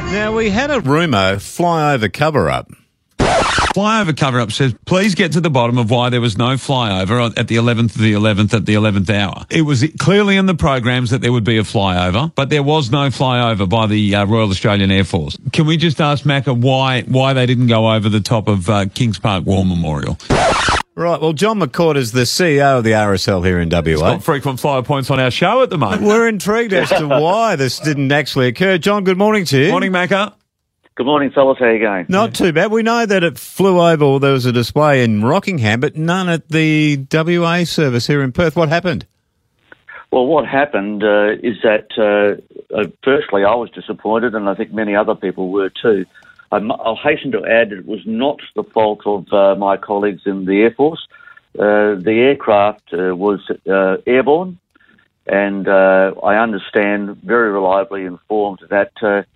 Now, we had a rumour flyover cover-up. Flyover cover-up says, please get to the bottom of why there was no flyover at the 11th of the 11th at the 11th hour. It was clearly in the programs that there would be a flyover, but there was no flyover by the Royal Australian Air Force. Can we just ask Macca why they didn't go over the top of Kings Park War Memorial? Right, well, John McCourt is the CEO of the RSL here in WA. He's got frequent flyer points on our show at the moment. We're intrigued as to why this didn't actually occur. John, good morning to you. Morning, Macca. Good morning, fellas. How are you going? Not too bad. We know that it flew over, there was a display in Rockingham, but none at the WA service here in Perth. What happened? Well, what happened is that, firstly, I was disappointed, and I think many other people were too. I'll hasten to add that it was not the fault of my colleagues in the Air Force. The aircraft was airborne, and I understand, very reliably informed, that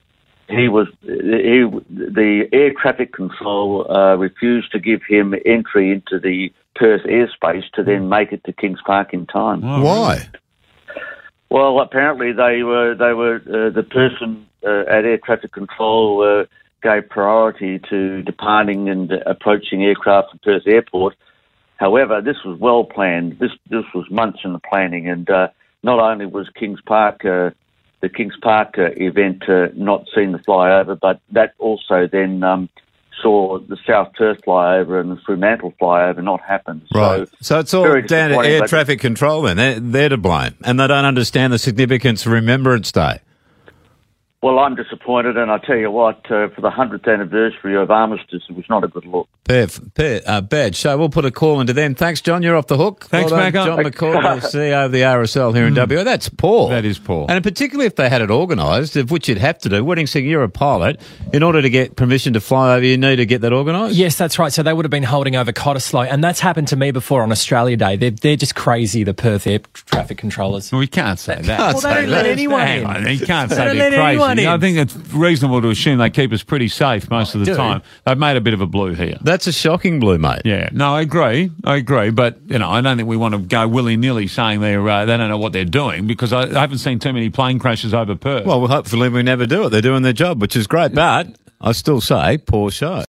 the air traffic control refused to give him entry into the Perth airspace to then make it to Kings Park in time. Oh, why? Well, apparently they were the person at air traffic control gave priority to departing and approaching aircraft at Perth Airport. However, this was well planned. This was months in the planning, and not only was the Kings Park event not seeing the flyover, but that also then saw the South Perth flyover and the Fremantle flyover not happen. Right. So it's all down to air traffic control then. They're to blame. And they don't understand the significance of Remembrance Day. Well, I'm disappointed, and I tell you what, for the 100th anniversary of Armistice, it was not a good look. Bad show. We'll put a call into them. Thanks, John. You're off the hook. Thanks, Macca. John McCourt, the CEO of the RSL here in WA. That's poor. That is poor. And particularly if they had it organised, of which you'd have to do. Wedding Singh, you're a pilot. In order to get permission to fly over, you need to get that organised? Yes, that's right. So they would have been holding over Cottesloe, and that's happened to me before on Australia Day. They're just crazy, the Perth air traffic controllers. Well, we can't say that. Well, they don't let anyone in. Hang on, you can't say they're crazy. I think it's reasonable to assume they keep us pretty safe most of the time. They've made a bit of a blue here. That's a shocking blue, mate. Yeah, no, I agree, but I don't think we want to go willy-nilly saying they don't know what they're doing, because I haven't seen too many plane crashes over Perth. Well, hopefully we never do it. They're doing their job, which is great, but I still say poor show.